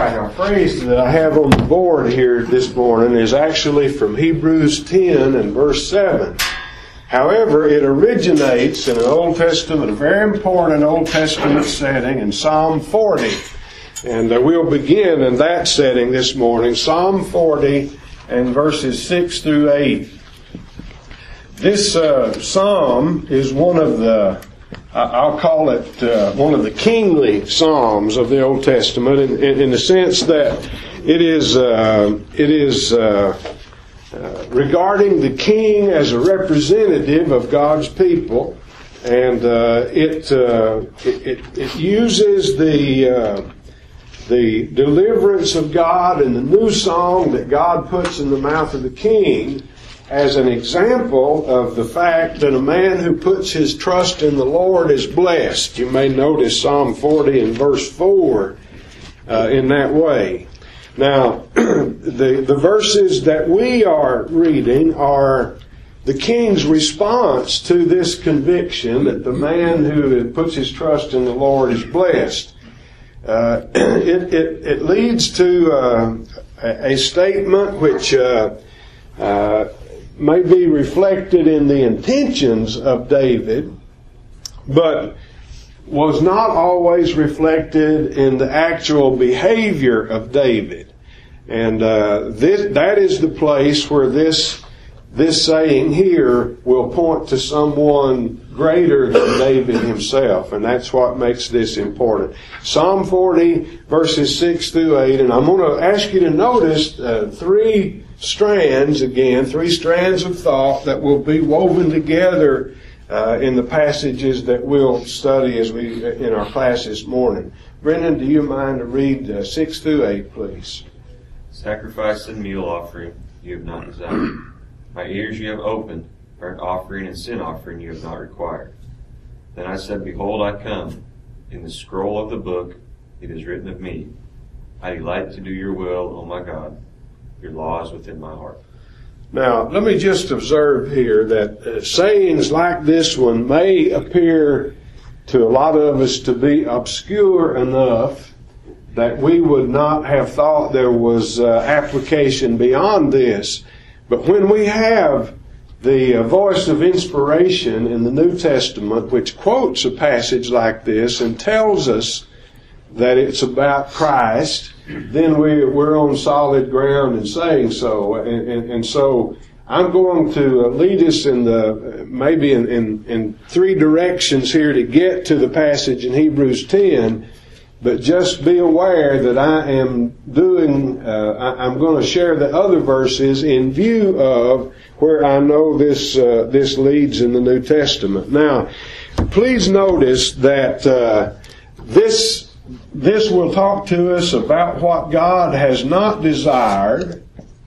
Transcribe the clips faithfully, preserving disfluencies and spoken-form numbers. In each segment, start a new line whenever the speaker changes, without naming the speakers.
right, our phrase that I have on the board here this morning is actually from Hebrews ten and verse seven. However, it originates in an Old Testament, a very important Old Testament setting in Psalm forty. And uh, we'll begin in that setting this morning, Psalm forty and verses six through eight. This uh, psalm is one of the, I'll call it uh, one of the kingly psalms of the Old Testament, in, in, in the sense that it is uh, it is uh, uh, regarding the king as a representative of God's people, and uh, it, uh, it, it it uses the uh, the deliverance of God and the new song that God puts in the mouth of the king as an example of the fact that a man who puts his trust in the Lord is blessed. You may notice Psalm forty and verse four uh, in that way. Now, the, the verses that we are reading are the king's response to this conviction that the man who puts his trust in the Lord is blessed. Uh, it, it, it leads to uh, a, a statement which uh, uh, may be reflected in the intentions of David, but was not always reflected in the actual behavior of David. And uh, this, that is the place where this this saying here will point to someone greater than David himself, and that's what makes this important. Psalm forty, verses six through eight, and I'm going to ask you to notice uh, three strands again, three strands of thought that will be woven together uh, in the passages that we'll study as we in our class this morning. Brendan, do you mind to read uh, six through eight, please?
Sacrifice and meal offering you have not desired. My ears you have opened, burnt offering and sin offering you have not required. Then I said, Behold, I come. In the scroll of the book it is written of me. I delight to do your will, O my God. Your law is within my heart.
Now, let me just observe here that uh, sayings like this one may appear to a lot of us to be obscure enough that we would not have thought there was uh, application beyond this. But when we have the uh, voice of inspiration in the New Testament, which quotes a passage like this and tells us that it's about Christ, then we, we're on solid ground in saying so. And, and, and so I'm going to lead us in the maybe in, in, in three directions here to get to the passage in Hebrews ten. But just be aware that I am doing, uh, I, I'm going to share the other verses in view of where I know this uh, this leads in the New Testament. Now, please notice that uh, this this will talk to us about what God has not desired.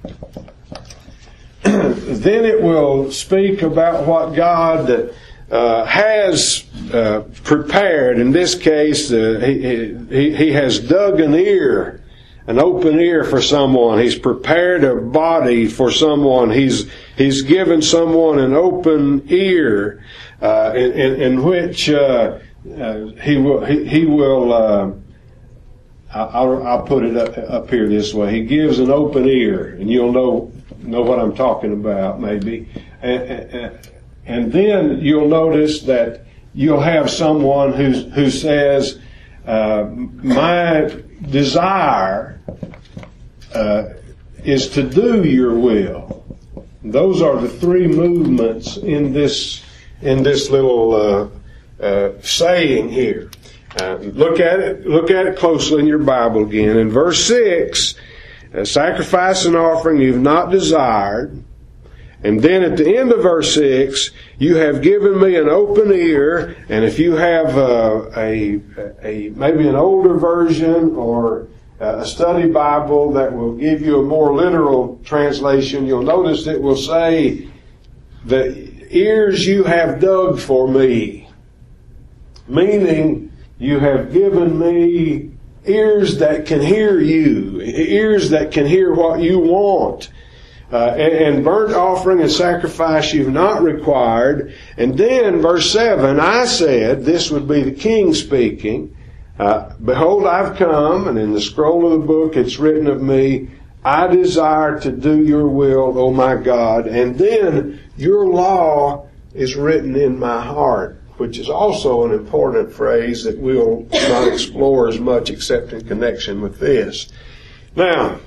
Then it will speak about what God uh, has uh, prepared. In this case, uh, he, he, he has dug an ear, an open ear for someone. He's prepared a body for someone. He's he's given someone an open ear, uh, in, in, in which uh, uh, he will he, he will. Uh, I'll, I'll put it up, up here this way. He gives an open ear, and you'll know know what I'm talking about, maybe. And, and, and then you'll notice that you'll have someone who who says, uh, "My desire uh, is to do your will." Those are the three movements in this in this little uh, uh, saying here. Uh, look at it. Look at it closely in your Bible again. In verse six, uh, sacrifice and offering you've not desired. And then at the end of verse six, you have given me an open ear. And if you have uh, a, a maybe an older version or a study Bible that will give you a more literal translation, you'll notice it will say, the ears you have dug for me. Meaning, you have given me ears that can hear you, ears that can hear what you want. Uh, and, and burnt offering and sacrifice you've not required. And then verse seven, I said, this would be the king speaking, Uh, Behold, I've come, and in the scroll of the book it's written of me, I desire to do your will, O my God, and then your law is written in my heart, which is also an important phrase that we'll not explore as much except in connection with this. Now,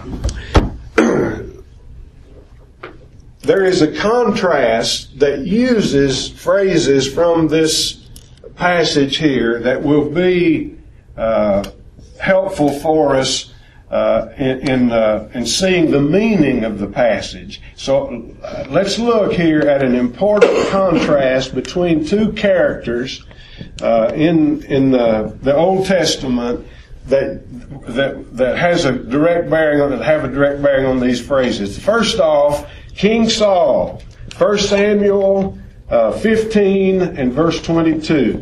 there is a contrast that uses phrases from this passage here that will be uh, helpful for us uh, in in, uh, in seeing the meaning of the passage. So uh, let's look here at an important contrast between two characters uh, in in the, the Old Testament that that that has a direct bearing on it, have a direct bearing on these phrases. First off, King Saul, First Samuel uh, fifteen and verse twenty-two.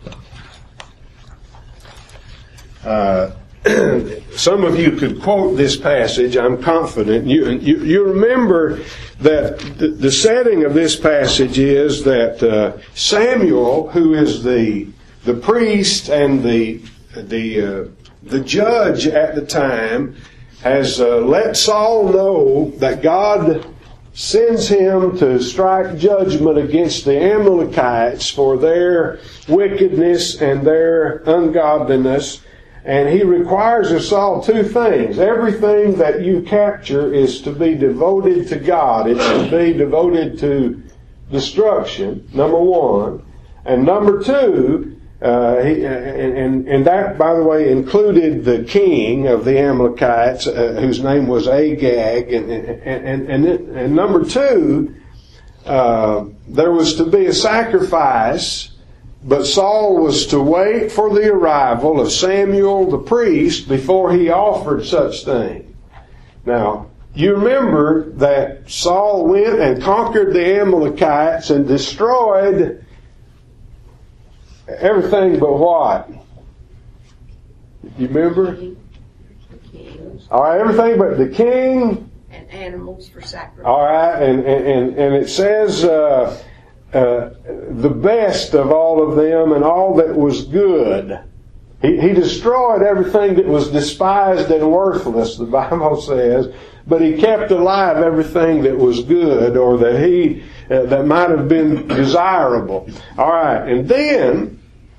Uh, some of you could quote this passage, I'm confident. You, you, you remember that the, the setting of this passage is that uh, Samuel, who is the the priest and the the uh, the judge at the time, has uh, let Saul know that God sends him to strike judgment against the Amalekites for their wickedness and their ungodliness. And he requires of Saul two things. Everything that you capture is to be devoted to God. It's to be devoted to destruction, number one. And number two, uh, he, and, and, and that, by the way, included the king of the Amalekites, uh, whose name was Agag. And, and, and, and, and number two, uh, there was to be a sacrifice. But Saul was to wait for the arrival of Samuel the priest before he offered such thing. Now, you remember that Saul went and conquered the Amalekites and destroyed everything but what? You remember? All right, everything but the king.
And animals for sacrifice.
All right, and, and, and it says... Uh, Uh, the best of all of them and all that was good. He, he destroyed everything that was despised and worthless, the Bible says, but he kept alive everything that was good or that he uh, that might have been desirable. All right, and then,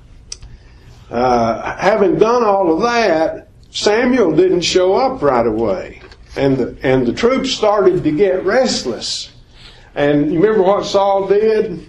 uh, having done all of that, Samuel didn't show up right away, and the, and the troops started to get restless. And you remember what Saul did?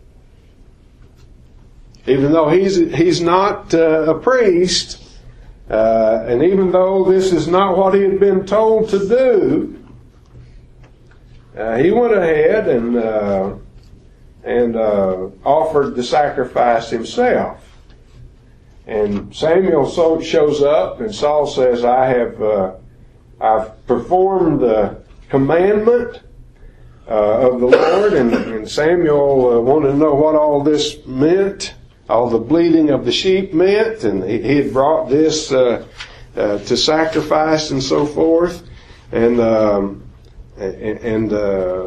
Even though he's he's not uh, a priest, uh, and even though this is not what he had been told to do, uh, he went ahead and uh, and uh, offered the sacrifice himself. And Samuel so shows up, and Saul says, "I have uh, I've performed the commandment." Uh, of the Lord, and, and Samuel uh, wanted to know what all this meant, all the bleating of the sheep meant, and he, he had brought this uh, uh, to sacrifice and so forth, and um, and uh,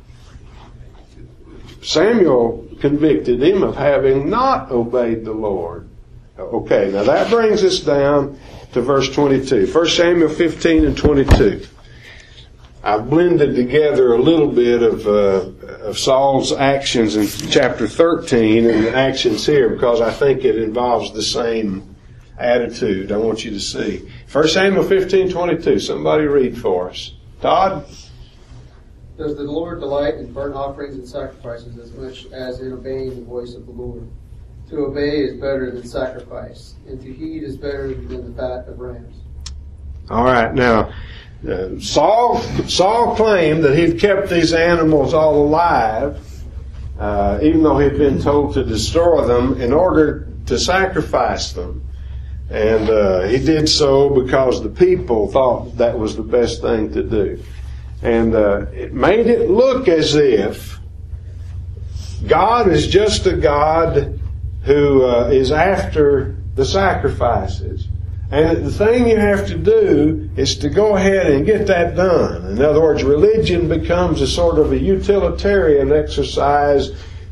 Samuel convicted him of having not obeyed the Lord. Okay, now that brings us down to verse twenty-two. First Samuel fifteen and twenty-two. I've blended together a little bit of uh, of Saul's actions in chapter thirteen and the actions here because I think it involves the same attitude I want you to see. First Samuel fifteen twenty-two. Somebody read for us. Todd?
Does the Lord delight in burnt offerings and sacrifices as much as in obeying the voice of the Lord? To obey is better than sacrifice, and to heed is better than the fat of rams.
All right, now... Uh, Saul Saul claimed that he'd kept these animals all alive, uh, even though he'd been told to destroy them in order to sacrifice them. And uh, he did so because the people thought that was the best thing to do. And uh, it made it look as if God is just a God who uh, is after the sacrifices. And the thing you have to do is to go ahead and get that done. In other words, religion becomes a sort of a utilitarian exercise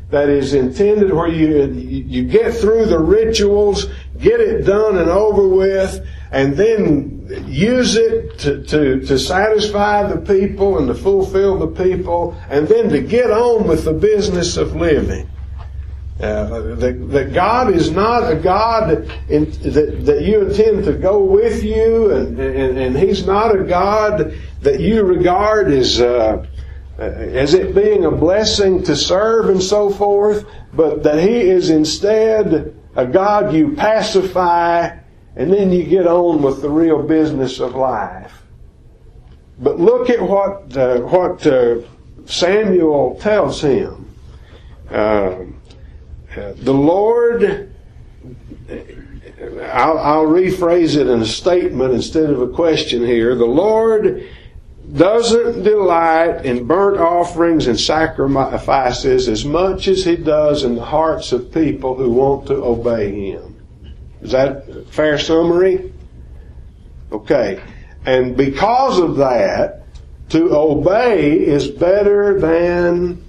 that is intended where you, you get through the rituals, get it done and over with, and then use it to, to, to satisfy the people and to fulfill the people, and then to get on with the business of living. Uh, that, that God is not a God that, in, that, that you intend to go with you, and, and, and He's not a God that you regard as uh, as it being a blessing to serve and so forth, but that He is instead a God you pacify, and then you get on with the real business of life. But look at what uh, what uh, Samuel tells him. Uh, The Lord, I'll, I'll rephrase it in a statement instead of a question here. The Lord doesn't delight in burnt offerings and sacrifices as much as He does in the hearts of people who want to obey Him. Is that a fair summary? Okay. And because of that, to obey is better than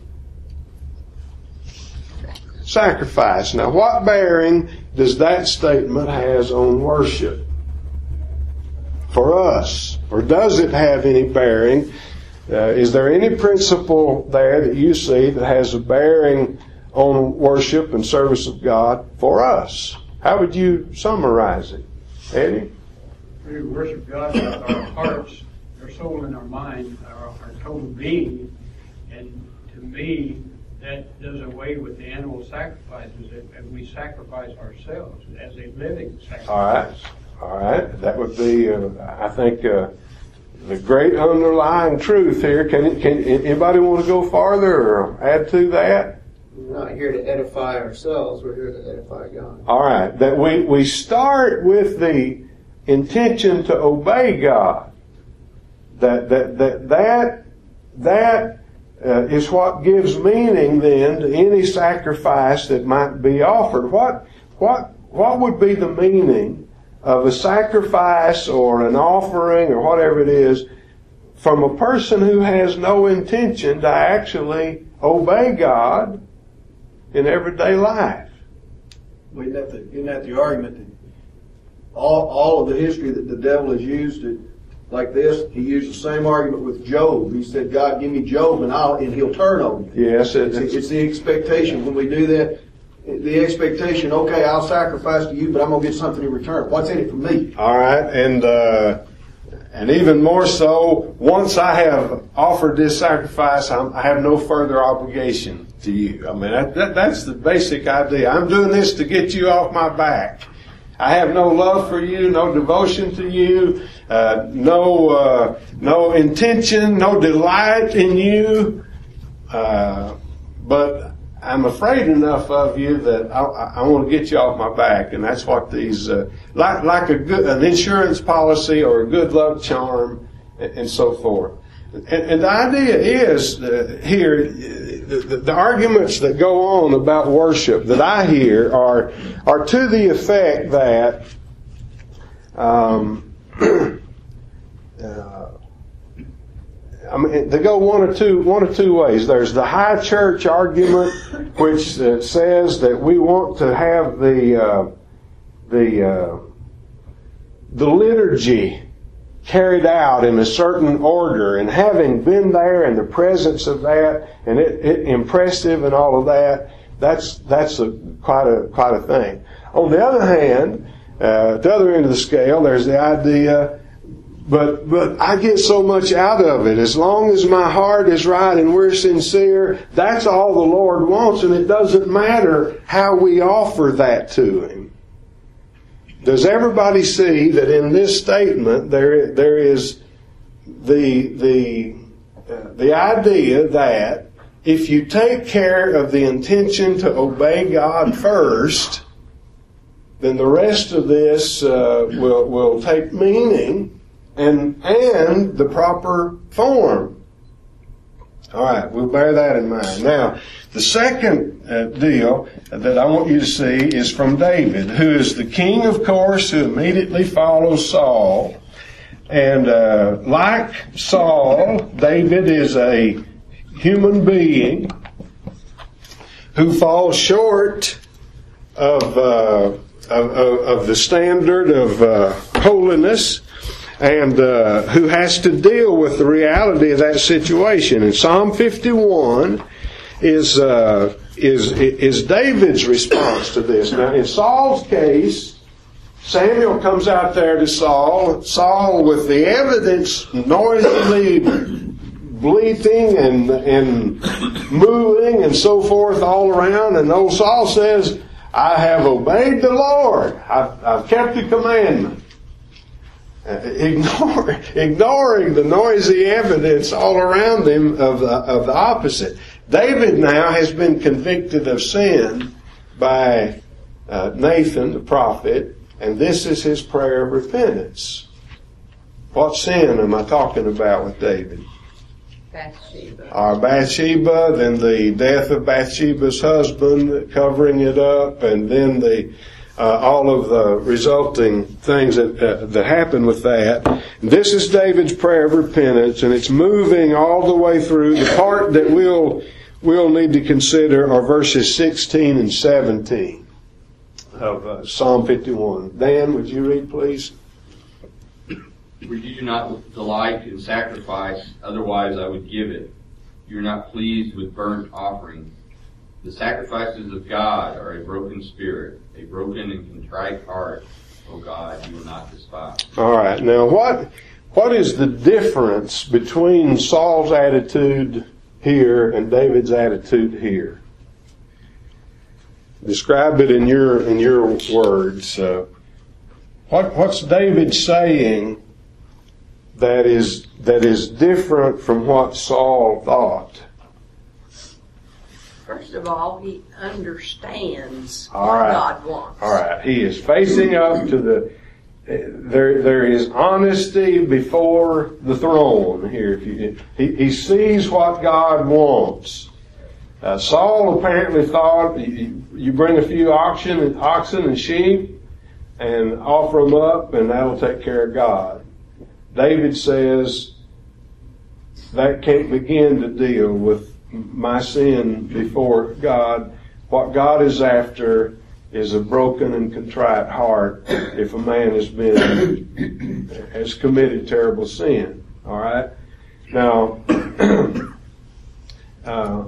sacrifice. Now, what bearing does that statement has on worship for us? Or does it have any bearing? Uh, is there any principle there that you see that has a bearing on worship and service of God for us? How would you summarize it? Eddie?
We worship God with our hearts, our soul, and our mind, our, our total being. And to me, that does away with the animal sacrifices, and we sacrifice ourselves as a living sacrifice.
All right. All right. That would be, uh, I think, uh, the great underlying truth here. Can, can anybody want to go farther or add to that?
We're not here to edify ourselves. We're here to edify God.
All right. That we, we start with the intention to obey God. That, that, that, that, that, Uh, is what gives meaning then to any sacrifice that might be offered. What, what, what would be the meaning of a sacrifice or an offering or whatever it is from a person who has no intention to actually obey God in everyday life?
Well, isn't that the, isn't that the argument that all, all of the history that the devil has used it like this? He used the same argument with Job. He said, God, give me Job and I'll, and he'll turn on me.
Yes.
It's, it's, it's the expectation when we do that. The expectation, okay, I'll sacrifice to you, but I'm going to get something in return. What's in it for me?
All right. And, uh, and even more so, once I have offered this sacrifice, I'm, I have no further obligation to you. I mean, that, that, that's the basic idea. I'm doing this to get you off my back. I have no love for you, no devotion to you, uh, no uh, no intention, no delight in you. Uh, but I'm afraid enough of you that I, I want to get you off my back, and that's what these uh, like like a good an insurance policy or a good luck charm, and, and so forth. And, and the idea is uh, here. The, the, the arguments that go on about worship that I hear are are to the effect that um, uh, I mean, they go one or two one or two ways. There's the high church argument, which uh, says that we want to have the uh, the uh, the liturgy carried out in a certain order, and having been there in the presence of that, and it, it impressive and all of that, that's that's a quite a quite a thing. On the other hand, uh, at the other end of the scale, there's the idea, but but I get so much out of it. As long as my heart is right and we're sincere, that's all the Lord wants, and it doesn't matter how we offer that to Him. Does everybody see that in this statement there there is the the uh, the idea that if you take care of the intention to obey God first, then the rest of this uh, will will take meaning and and the proper form. All right, we'll bear that in mind. Now, the second uh, deal that I want you to see is from David, who is the king, of course, who immediately follows Saul. And uh, like Saul, David is a human being who falls short of, uh, of, of, of the standard of uh, holiness, and uh, who has to deal with the reality of that situation. And Psalm fifty-one is uh, is is David's response to this. Now, in Saul's case, Samuel comes out there to Saul. Saul, with the evidence noisily bleating and and moving and so forth all around, and old Saul says, "I have obeyed the Lord. I've, I've kept the commandment." Ignore, ignoring the noisy evidence all around him of the, of the opposite. David now has been convicted of sin by uh, Nathan, the prophet, and this is his prayer of repentance. What sin am I talking about with David?
Bathsheba.
Our Bathsheba, then the death of Bathsheba's husband, covering it up, and then the Uh, all of the resulting things that uh, that happen with that. This is David's prayer of repentance, and it's moving all the way through. The part that we'll we'll need to consider are verses sixteen and seventeen of uh, Psalm fifty-one. Dan, would you read, please?
For you do not delight in sacrifice, otherwise I would give it. You are not pleased with burnt offerings. The sacrifices of God are a broken spirit, a broken and contrite heart, O God, you will not despise. All
right. Now, what what is the difference between Saul's attitude here and David's attitude here? Describe it in your in your words. Uh, what what's David saying that is that is different from what Saul thought?
First of all, he understands
all
what
right.
God wants.
All right. He is facing up to the, there, there is honesty before the throne here. If you, he, he sees what God wants. Uh, Saul apparently thought you, you bring a few oxen and, oxen and sheep and offer them up and that'll take care of God. David says that can't begin to deal with my sin before God. What God is after is a broken and contrite heart if a man has been, has committed terrible sin. All right? Now, uh,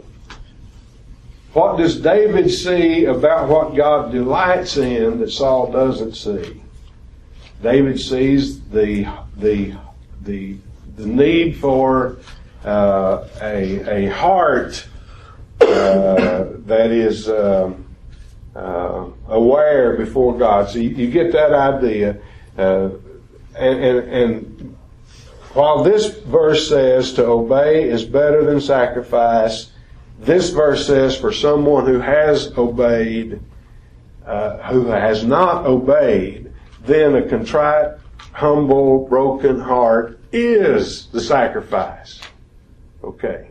what does David see about what God delights in that Saul doesn't see? David sees the, the, the, the need for Uh, a a heart uh, that is uh, uh, aware before God. So you, you get that idea. Uh, and, and, and while this verse says to obey is better than sacrifice, this verse says for someone who has obeyed, uh, who has not obeyed, then a contrite, humble, broken heart is the sacrifice. Okay.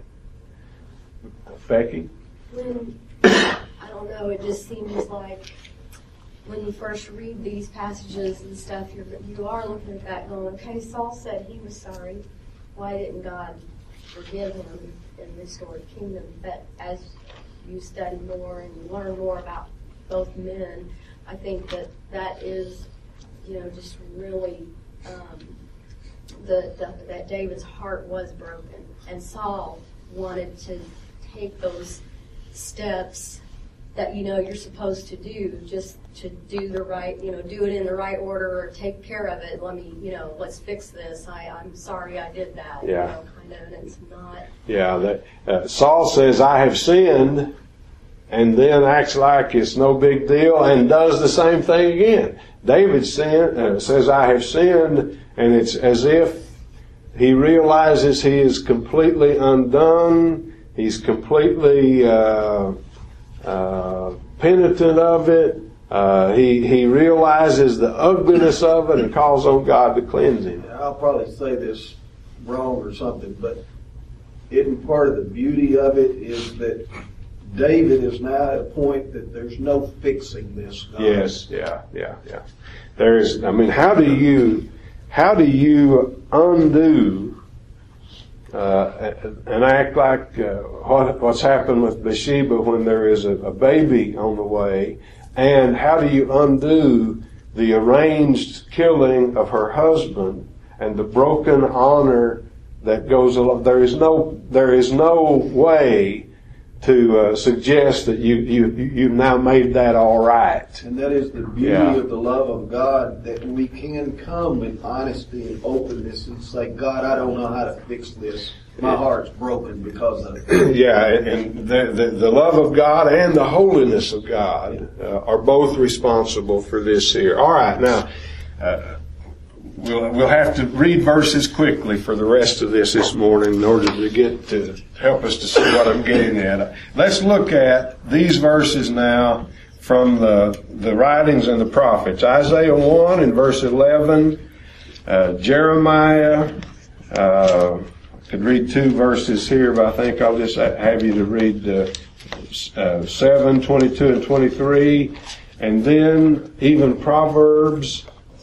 Becky?
When, I don't know, it just seems like when you first read these passages and stuff, you're, you are looking at that going, okay, Saul said he was sorry. Why didn't God forgive him and restore the kingdom? But as you study more and you learn more about both men, I think that that is, you know, just really... Um, The, the, that David's heart was broken, and Saul wanted to take those steps that you know you're supposed to do, just to do the right, you know, do it in the right order, or take care of it. Let me, you know, let's fix this. I, I'm sorry I did that.
Yeah.
You know, kind of, and it's not.
Yeah. That, uh, Saul says, "I have sinned," and then acts like it's no big deal, and does the same thing again. David sin, uh, says, "I have sinned." And it's as if he realizes he is completely undone. He's completely uh, uh, penitent of it. Uh, he he realizes the ugliness of it and calls on God to cleanse him.
I'll probably say this wrong or something, but isn't part of the beauty of it is that David is now at a point that there's no fixing this God.
Yes, yeah, yeah, yeah. There is. I mean, how do you? How do you undo uh, and act like uh, what, what's happened with Bathsheba when there is a, a baby on the way? And how do you undo the arranged killing of her husband and the broken honor that goes along? There is no, there is no way to uh, suggest that you, you, you've now made that all right.
And that is the beauty
Yeah.
of the love of God, that we can come in honesty and openness and say, God, I don't know how to fix this. My heart's broken because of it.
Yeah, and the, the, the love of God and the holiness of God uh, are both responsible for this here. All right, now, uh, we'll, we'll have to read verses quickly for the rest of this this morning in order to get to help us to see what I'm getting at. Let's look at these verses now from the, the writings and the prophets. Isaiah one in verse eleven, uh, Jeremiah, uh, could read two verses here, but I think I'll just have you to read uh, uh, seven, twenty-two, and twenty-three, and then even Proverbs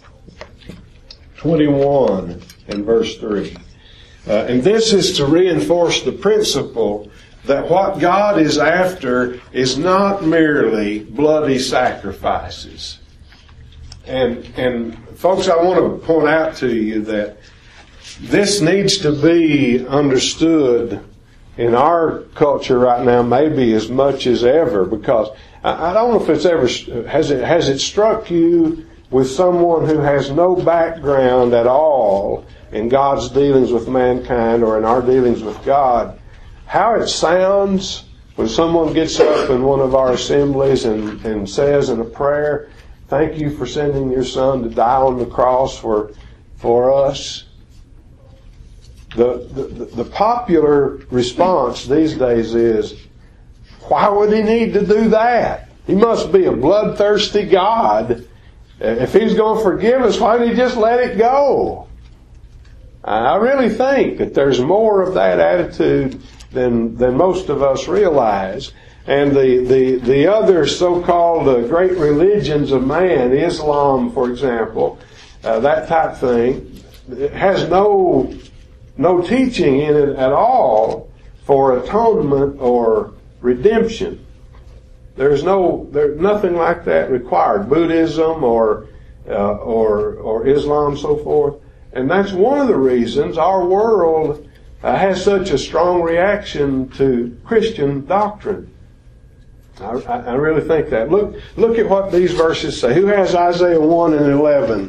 twenty-one and verse three. Uh, and this is to reinforce the principle that what God is after is not merely bloody sacrifices. And, and folks, I want to point out to you that this needs to be understood in our culture right now, maybe as much as ever, because I, I don't know if it's ever, has it, has it struck you with someone who has no background at all in God's dealings with mankind or in our dealings with God, how it sounds when someone gets up in one of our assemblies and, and says in a prayer, thank you for sending your son to die on the cross for, for us. The, the, the popular response these days is, why would he need to do that? He must be a bloodthirsty God. If he's going to forgive us, why didn't he just let it go? I really think that there's more of that attitude than than most of us realize. And the, the, the other so-called uh, great religions of man, Islam, for example, uh, that type thing, it has no no teaching in it at all for atonement or redemption. There's no, there's nothing like that required. Buddhism or uh, or or Islam, so forth, and that's one of the reasons our world uh, has such a strong reaction to Christian doctrine. I, I, I really think that. Look, look at what these verses say. Who has Isaiah one and eleven?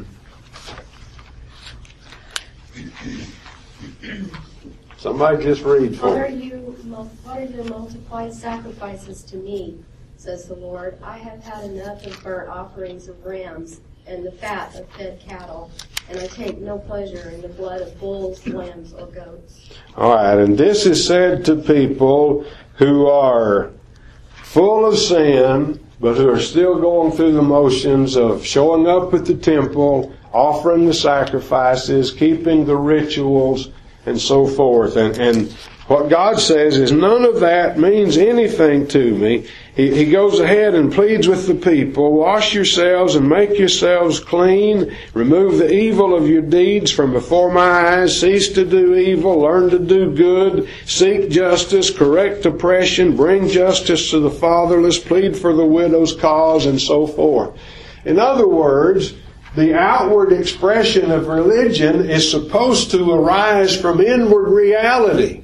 Somebody just read for
What are
me.
you, what are your multiplied sacrifices to me, says the Lord? I have had enough of burnt offerings of rams and the fat of fed cattle, and I take no pleasure in the blood of bulls, lambs, or goats.
All right, and this is said to people who are full of sin, but who are still going through the motions of showing up at the temple, offering the sacrifices, keeping the rituals, and so forth. And, and what God says is none of that means anything to me. He, he goes ahead and pleads with the people, wash yourselves and make yourselves clean. Remove the evil of your deeds from before my eyes. Cease to do evil. Learn to do good. Seek justice. Correct oppression. Bring justice to the fatherless. Plead for the widow's cause, and so forth. In other words, the outward expression of religion is supposed to arise from inward reality.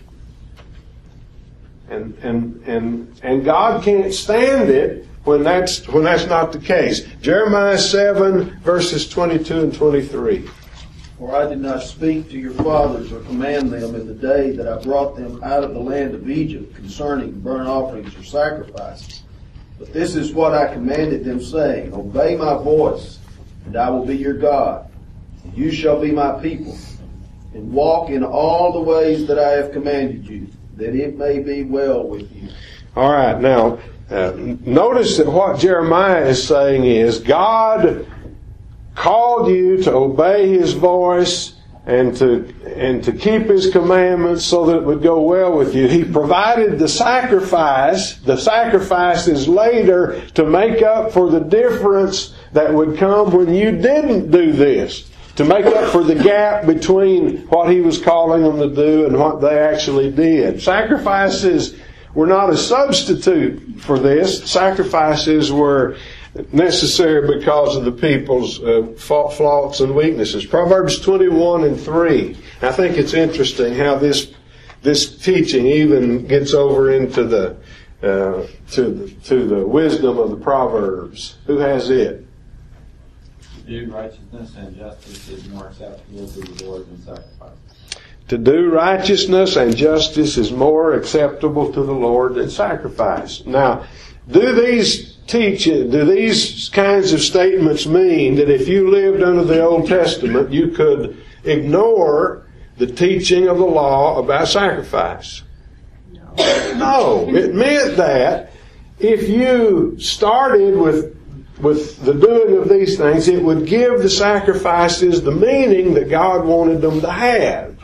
And, and, and, and God can't stand it when that's, when that's not the case. Jeremiah seven verses twenty-two and twenty-three.
For I did not speak to your fathers or command them in the day that I brought them out of the land of Egypt concerning burnt offerings or sacrifices. But this is what I commanded them, saying, obey my voice, and I will be your God. And you shall be my people, and walk in all the ways that I have commanded you, that it may be well with you.
All right, now, uh, notice that what Jeremiah is saying is God called you to obey His voice and to and to keep His commandments so that it would go well with you. He provided the sacrifice, the sacrifices later to make up for the difference that would come when you didn't do this. to make up for the gap between what he was calling them to do and what they actually did. Sacrifices were not a substitute for this. Sacrifices were necessary because of the people's uh, faults and weaknesses. Proverbs twenty-one and three. I think it's interesting how this this teaching even gets over into the uh, to the to the wisdom of the Proverbs. Who has it?
To do righteousness and justice is more acceptable to the Lord than sacrifice.
To do righteousness and justice is more acceptable to the Lord than sacrifice. Now, do these teach, do these kinds of statements mean that if you lived under the Old Testament, you could ignore the teaching of the law about sacrifice?
No.
No. It meant that if you started with with the doing of these things, it would give the sacrifices the meaning that God wanted them to have.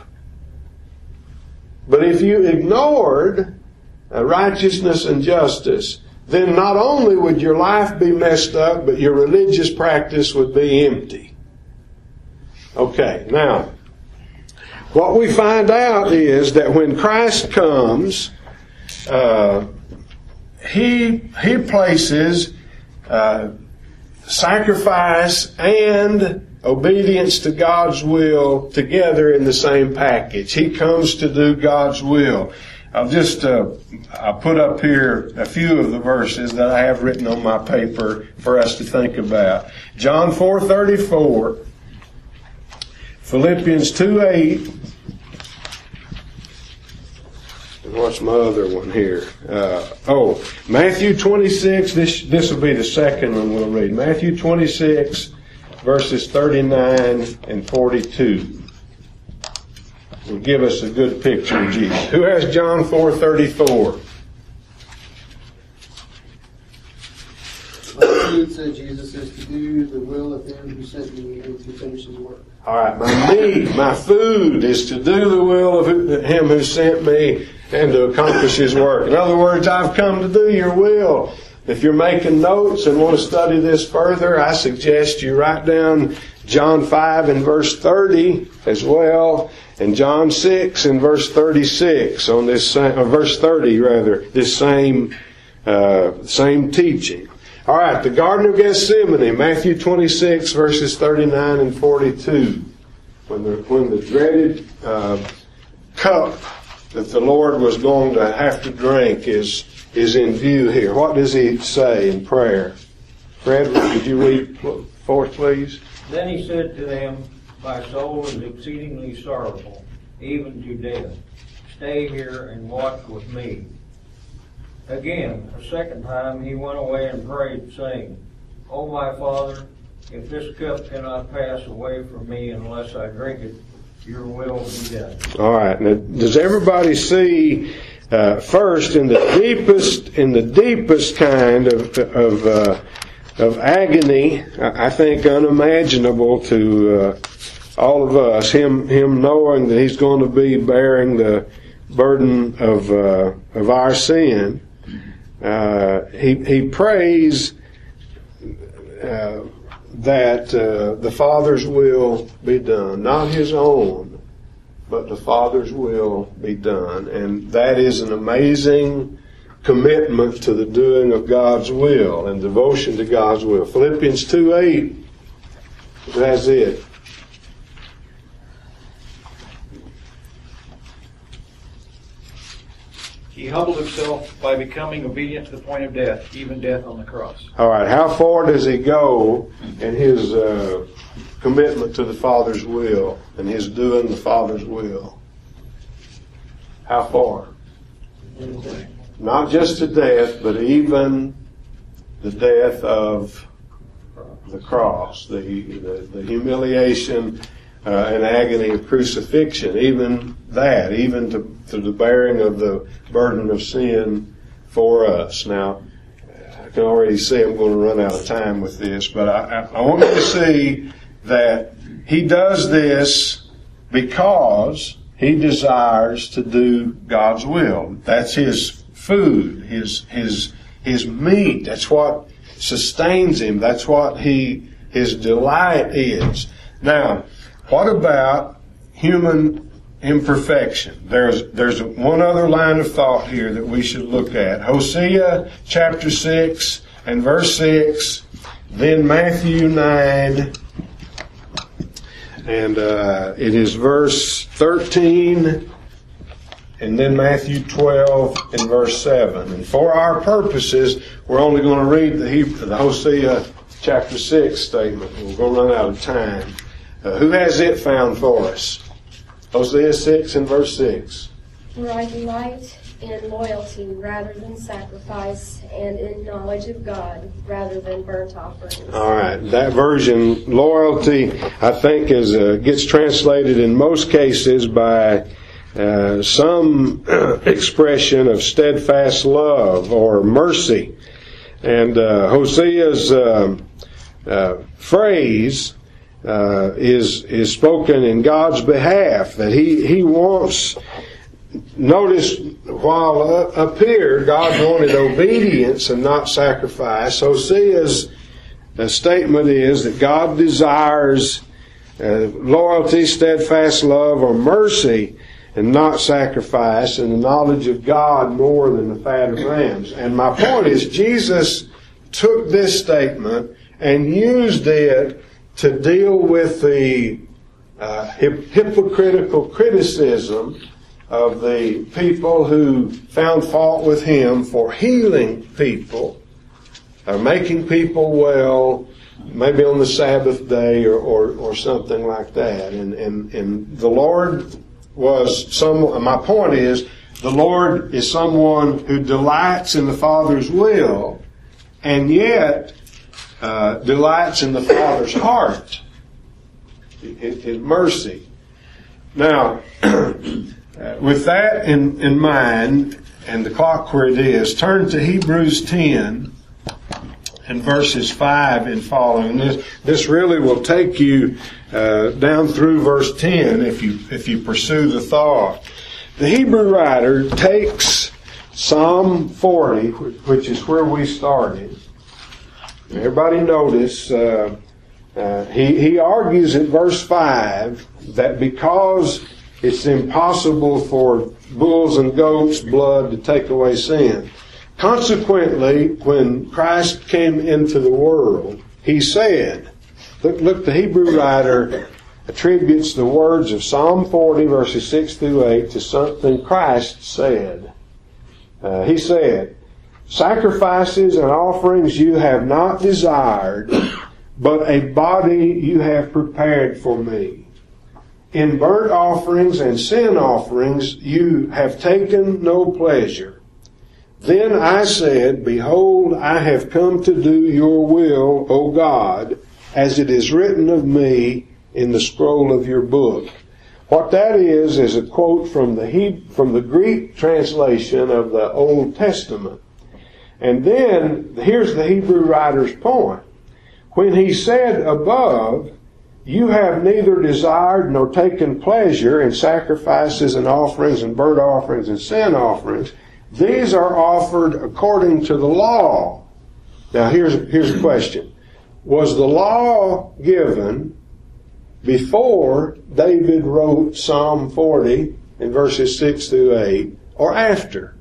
But if you ignored uh, righteousness and justice, then not only would your life be messed up, but your religious practice would be empty. Okay, now, what we find out is that when Christ comes, uh, he he places uh, sacrifice and obedience to God's will together in the same package. He comes to do God's will. I'll just uh, I'll put up here a few of the verses that I have written on my paper for us to think about. John four thirty-four, Philippians two eight, and what's my other one here? Uh, oh, Matthew twenty-six. This this will be the second one we'll read. Matthew twenty-six, verses thirty-nine and forty-two. Will give us a good picture of Jesus. Who has John four thirty-four?
It said Jesus is to do the will of him who sent me and to finish his work.
All right, my meat, my food is to do the will of him who sent me and to accomplish his work. In other words, I've come to do your will. If you're making notes and want to study this further, I suggest you write down John five and verse thirty as well, and John six and verse thirty-six on this same, or verse thirty rather, this same uh, same teaching. All right, the Garden of Gethsemane, Matthew twenty-six verses thirty-nine and forty-two, when the when the dreaded uh, cup that the Lord was going to have to drink is is in view here. What does he say in prayer? Fred, would you read forth, please?
Then he said to them, my soul is exceedingly sorrowful, even to death. Stay here and watch with me. Again, a second time he went away and prayed, saying, O my Father, if this cup cannot pass away from me unless I drink it, your will be done. All
right. Now, does everybody see uh, first in the deepest, in the deepest kind of of uh, of agony, I think unimaginable to uh, all of us, him him knowing that he's going to be bearing the burden of uh, of our sin. Uh, he he prays uh, that uh, the Father's will be done, not his own, but the Father's will be done, and that is an amazing commitment to the doing of God's will and devotion to God's will. Philippians two eight, that's it.
He humbled himself by becoming obedient to the point of death, even death on the cross.
All right, how far does he go in his uh, commitment to the Father's will and his doing the Father's will? How far? Not just to death, but even the death of the cross, the the, the humiliation uh, and agony of crucifixion, even that, even to, to the bearing of the burden of sin for us. Now, I can already see I'm going to run out of time with this, but I, I, I want you to see that he does this because he desires to do God's will. That's his food, his his his meat. That's what sustains him. That's what he his delight is. Now, what about human imperfection? There's, there's one other line of thought here that we should look at. Hosea chapter six and verse six, then Matthew nine, and uh, it is verse thirteen, and then Matthew twelve and verse seven. And for our purposes, we're only going to read the, Hebrew, the Hosea chapter six statement. We're going to run out of time. Uh, who has it found for us? Hosea six and verse six.
For I delight in loyalty rather than sacrifice, and in knowledge of God rather than burnt offerings.
All right, that version, loyalty, I think is uh, gets translated in most cases by uh, some expression of steadfast love or mercy. And uh, Hosea's uh, uh, phrase uh, is is spoken in God's behalf, that he he wants. Notice, while up here God wanted obedience and not sacrifice, Hosea's uh, statement is that God desires uh, loyalty, steadfast love, or mercy, and not sacrifice, and the knowledge of God more than the fat of rams. And my point is, Jesus took this statement and used it to deal with the uh, hip- hypocritical criticism of the people who found fault with him for healing people, or making people well, maybe on the Sabbath day or, or, or something like that. And, and, and the Lord was some, my point is, the Lord is someone who delights in the Father's will and yet uh, delights in the Father's heart, His mercy. Now, Uh, with that in, in mind, and the clock where it is, turn to Hebrews ten and verses five and following. This, this really will take you uh, down through verse ten if you if you pursue the thought. The Hebrew writer takes Psalm forty, which is where we started. Everybody notice, uh, uh, he, he argues in verse five that because it's impossible for bulls and goats' blood to take away sin. Consequently, when Christ came into the world, he said, look, look, the Hebrew writer attributes the words of Psalm forty, verses six through eight, to something Christ said. Uh, he said, sacrifices and offerings you have not desired, but a body you have prepared for me. In burnt offerings and sin offerings you have taken no pleasure. Then I said, behold, I have come to do your will, O God, as it is written of me in the scroll of your book. What that is, is a quote from the He- from the Greek translation of the Old Testament. And then, here's the Hebrew writer's point. When he said above, you have neither desired nor taken pleasure in sacrifices and offerings and burnt offerings and sin offerings. These are offered according to the law. Now here's, here's a question. Was the law given before David wrote Psalm forty in verses six through eight, or after?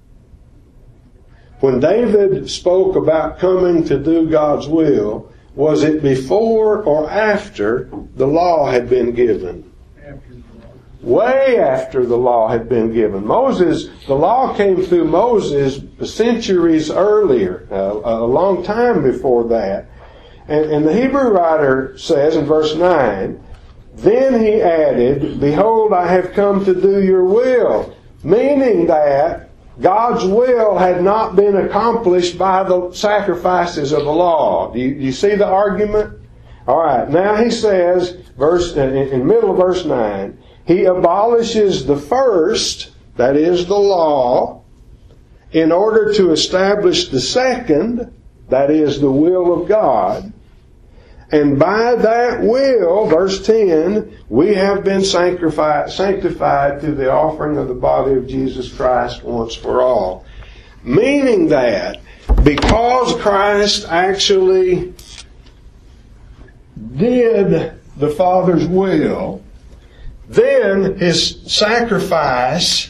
When David spoke about coming to do God's will, was it before or after the law had been given?
After the law.
Way after the law had been given. Moses, the law came through Moses centuries earlier, uh, a long time before that. And, and the Hebrew writer says in verse nine, then he added, behold, I have come to do your will. Meaning that God's will had not been accomplished by the sacrifices of the law. Do you, do you see the argument? All right. Now he says, verse in, in the middle of verse nine, he abolishes the first, that is the law, in order to establish the second, that is the will of God. And by that will, verse ten, we have been sanctified, sanctified through the offering of the body of Jesus Christ once for all. Meaning that because Christ actually did the Father's will, then His sacrifice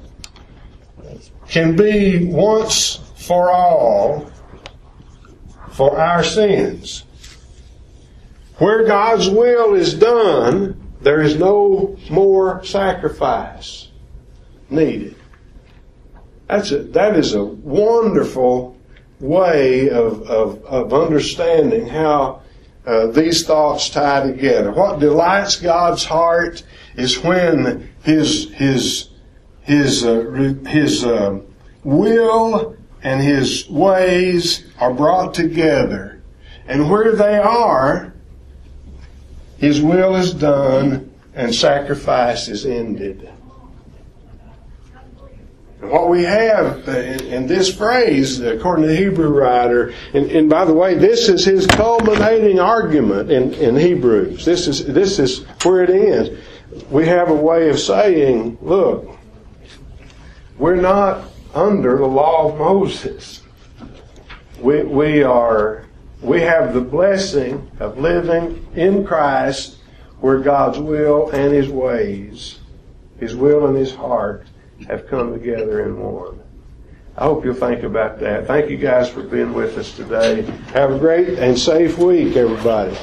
can be once for all for our sins. Where God's will is done, there is no more sacrifice needed. That's a, that is a wonderful way of, of, of understanding how uh, these thoughts tie together. What delights God's heart is when His His His uh, His uh, will and His ways are brought together, and where they are, His will is done and sacrifice is ended. And what we have in, in this phrase, according to the Hebrew writer, and, and by the way, this is his culminating argument in, in Hebrews. This is this is where it ends. We have a way of saying, look, we're not under the law of Moses. We we are we have the blessing of living in Christ, where God's will and His ways, His will and His heart have come together in one. I hope you'll think about that. Thank you guys for being with us today. Have a great and safe week, everybody.